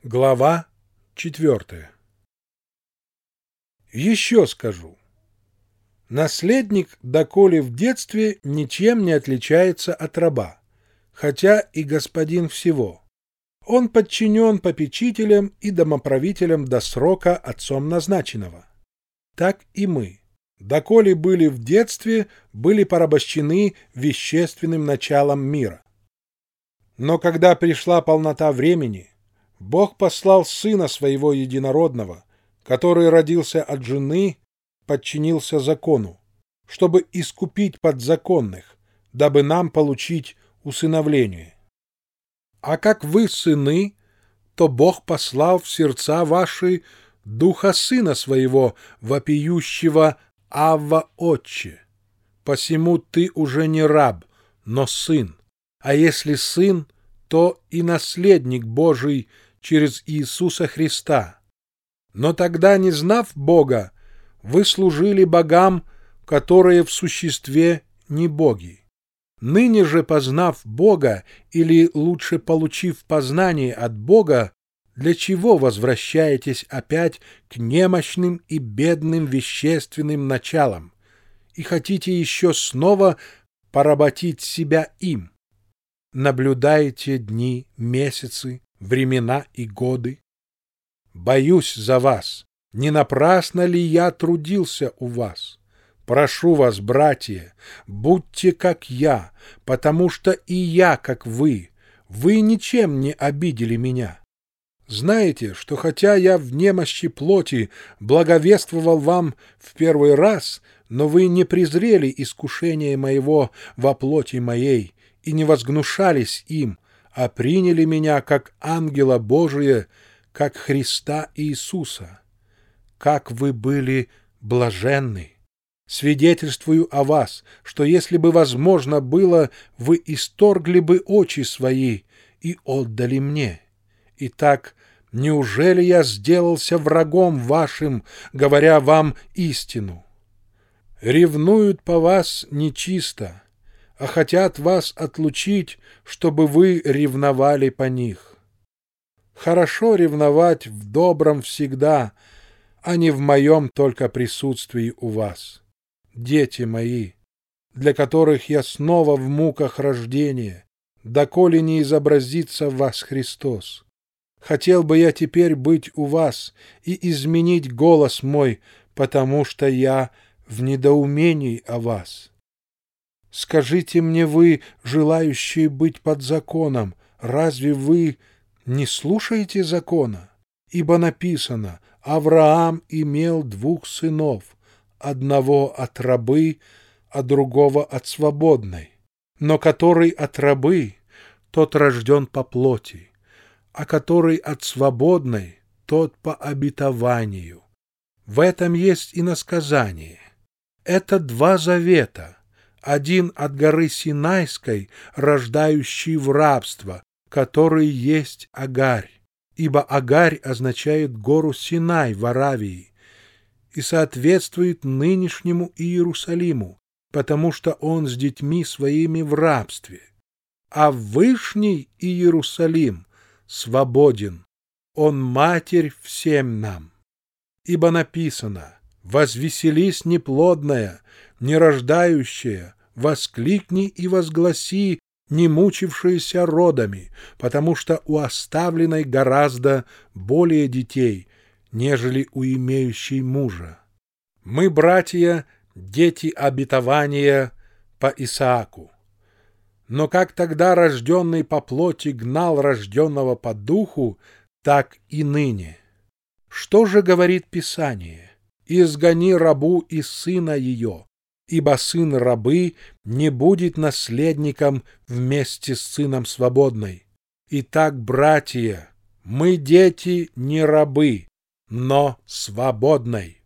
Глава 4. Еще скажу. Наследник, доколе в детстве, ничем не отличается от раба, хотя и господин всего. Он подчинен попечителям и домоправителям до срока отцом назначенного. Так и мы, доколе были в детстве, были порабощены вещественным началом мира. Но когда пришла полнота времени, Бог послал Сына Своего Единородного, который родился от жены, подчинился закону, чтобы искупить подзаконных, дабы нам получить усыновление. А как вы сыны, то Бог послал в сердца ваши Духа Сына Своего, вопиющего «Авва, Отче». Посему ты уже не раб, но сын, а если сын, то и наследник Божий через Иисуса Христа. Но тогда, не знав Бога, вы служили богам, которые в существе не боги. Ныне же, познав Бога, или лучше получив познание от Бога, для чего возвращаетесь опять к немощным и бедным вещественным началам и хотите еще снова поработить себя им? Наблюдаете дни, месяцы, времена и годы. Боюсь за вас, не напрасно ли я трудился у вас? Прошу вас, братья, будьте как я, потому что и я, как вы ничем не обидели меня. Знаете, что хотя я в немощи плоти благовествовал вам в первый раз, но вы не презрели искушение моего во плоти моей и не возгнушались им, а приняли меня как ангела Божия, как Христа Иисуса. Как вы были блаженны! Свидетельствую о вас, что если бы возможно было, вы исторгли бы очи свои и отдали мне. Итак, неужели я сделался врагом вашим, говоря вам истину? Ревнуют по вас нечисто, а хотят вас отлучить, чтобы вы ревновали по них. Хорошо ревновать в добром всегда, а не в моем только присутствии у вас. Дети мои, для которых я снова в муках рождения, доколе не изобразится в вас Христос. Хотел бы я теперь быть у вас и изменить голос мой, потому что я в недоумении о вас. Скажите мне вы, желающие быть под законом, разве вы не слушаете закона? Ибо написано: Авраам имел 2 сынов, одного от рабы, а другого от свободной. Но который от рабы, тот рожден по плоти, а который от свободной, тот по обетованию. В этом есть иносказание. Это 2 завета. Один от горы Синайской, рождающий в рабство, который есть Агарь, ибо Агарь означает гору Синай в Аравии и соответствует нынешнему Иерусалиму, потому что он с детьми своими в рабстве. А Вышний Иерусалим свободен, он матерь всем нам. Ибо написано: «Возвеселись неплодная, нерождающая, воскликни и возгласи, не мучившиеся родами, потому что у оставленной гораздо более детей, нежели у имеющей мужа». Мы, братья, дети обетования по Исааку. Но как тогда рожденный по плоти гнал рожденного по духу, так и ныне. Что же говорит Писание? «Изгони рабу и сына ее, ибо сын рабы не будет наследником вместе с сыном свободной. Итак, братья, мы дети не рабы, но свободной».